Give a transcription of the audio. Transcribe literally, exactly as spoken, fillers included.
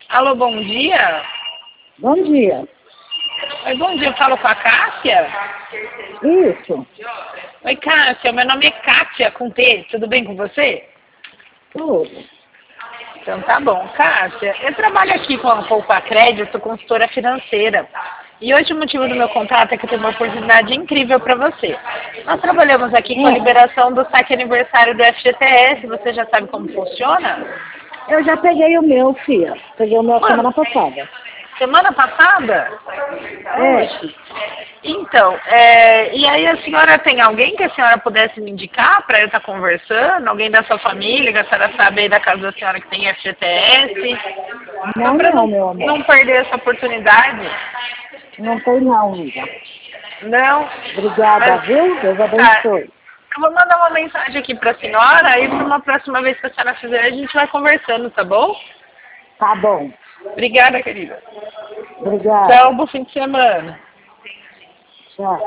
Alô, bom dia. Bom dia. Oi, bom dia, eu falo com a Cássia? Isso. Oi, Cássia, meu nome é Kátia, com T, tudo bem com você? Tudo. Então tá bom. Cássia, eu trabalho aqui com a Poupa Crédito, consultora financeira. E hoje o motivo do meu contato é que eu tenho uma oportunidade incrível para você. Nós trabalhamos aqui com a É. liberação do saque aniversário do F G T S, você já sabe como funciona? Eu já peguei o meu, filha. Peguei o meu Quando? semana passada. Semana passada? É. Oxe. Então, é, e aí a senhora tem alguém que a senhora pudesse me indicar para eu estar conversando? Alguém da sua família, que a senhora sabe aí da casa da senhora que tem F G T S? Só Não, para não, não, meu amor. não perder essa oportunidade. Não tem não, amiga. Não? Obrigada, Mas, viu? Deus tá. abençoe. Eu vou mandar uma mensagem aqui para a senhora e para uma próxima vez que a senhora fizer a gente vai conversando, tá bom? Tá bom. Obrigada, querida. Obrigada. Tchau, bom fim de semana. Tchau.